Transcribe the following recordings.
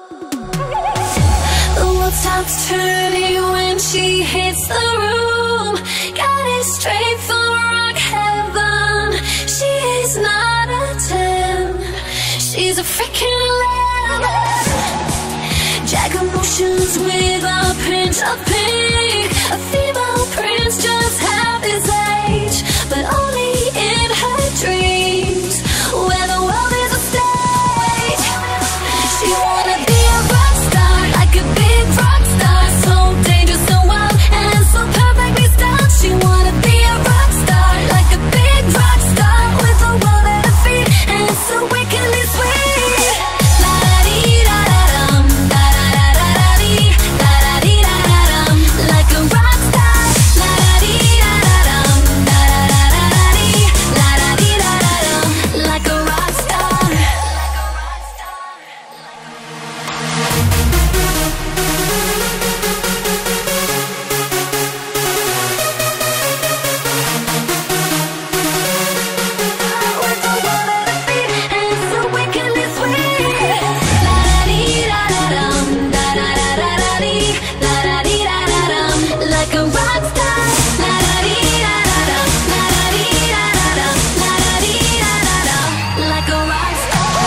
The world stops turning when she hits the room. Got it straight for rock heaven. She is not a 10, she's a freaking 11. Jack emotions with a pinch of pink. A female prince just half his age, but only in her dreams, where the world is a stage. She wanna be a rock star, like a big rock star, so dangerous, so wild, and so perfectly styled. She wanna be a rock star, like a big rock star, with the world at her feet, and so wickedly sweet. La da dee da da dum, da da da da da dee, da da dee da da dum, like a rock star. La da dee da da dum, da da da da da dee, la da dee da da dum, like a rock star. With the world at her feet, and so wickedly sweet. La da dee da da dum, da da da da da dee, la da dee da da dum, like a rock star. La da dee da da dum, la da dee da da dum, la da dee da da dum, like a rock star.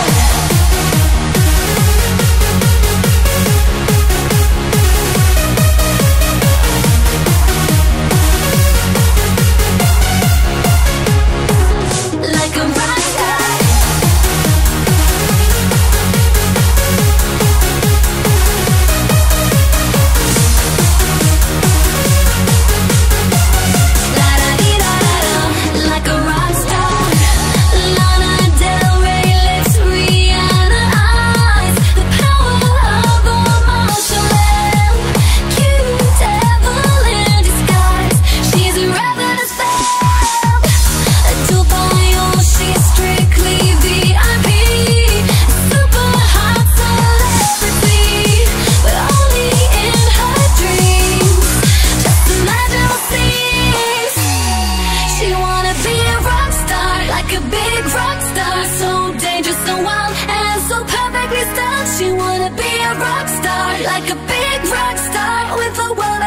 Like a rock star. La da dee da da dum, like a rock star. Lana Del Rey lips, Rihanna eyes, the power of a martial lamb. Cute devil in disguise, she's a ravenous femme. A Dubai, she's strictly VIP, super hot celebrity, but only in her dreams. Just imagine the scenes. She wanna be a rock star, like a big rock star, so dangerous, so wild, and so perfectly styled. She wanna be a rock star, like a big rock star, with the world